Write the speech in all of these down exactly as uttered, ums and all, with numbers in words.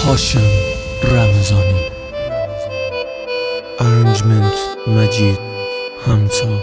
هاشم رمضانی، ارنجمنت مجید همتا.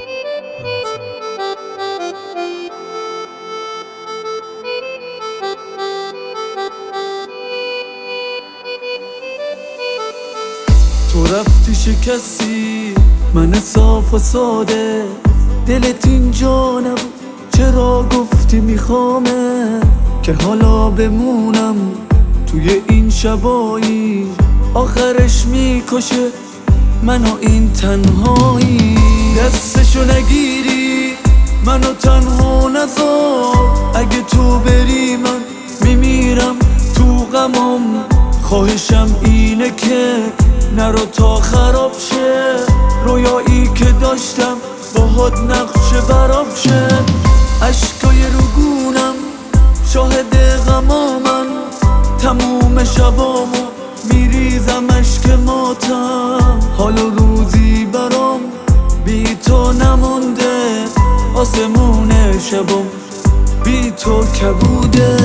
تو رفتی شکستی من صاف و ساده، دلت اینجا نبود چرا گفتی میخوامه که حالا بمونم توی این شبایی، آخرش میکشه منو این تنهایی. دستشو نگیری منو تنها نذار، اگه تو بری من میمیرم تو غمم. خواهشم اینه که نرو تا خراب شه، رویایی که داشتم باهات نقشه براب شه. عشقای روگونم شاهد غمامن، تموم شبامو میریزم عشق ماتم. حال و روزی برام بی تو نمونده، آسمون شبام بی تو کبوده.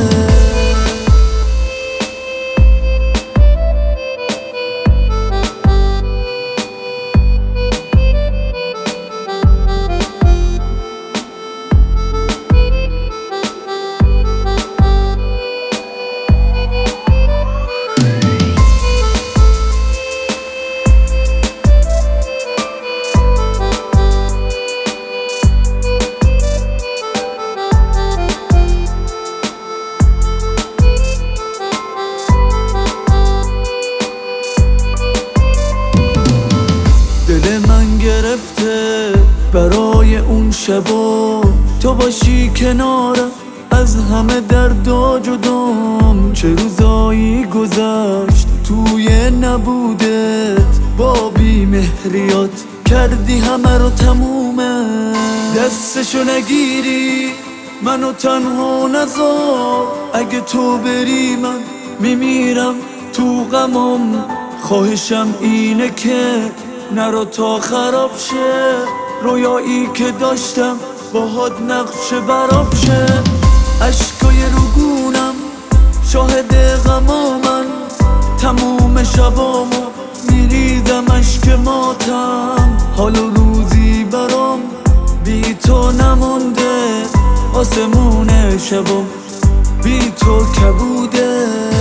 دل من گرفته برای اون شبا، تو باشی کنارم از همه دردا جدام. چه روزایی گذشت توی نبودت، با بی مهریات کردی همه رو تمومه. دستشو نگیری منو تنها نذار، اگه تو بری من میمیرم تو غمم. خواهشم اینه که نرو تا خراب شه، رویایی که داشتم باهات نقشه براب شه. عشقای روگونم شاهد غمامن، تموم شبامو میریزم عشق ماتم. حال و روزی برام بی تو نمونده، آسمون شبام بی تو کبوده.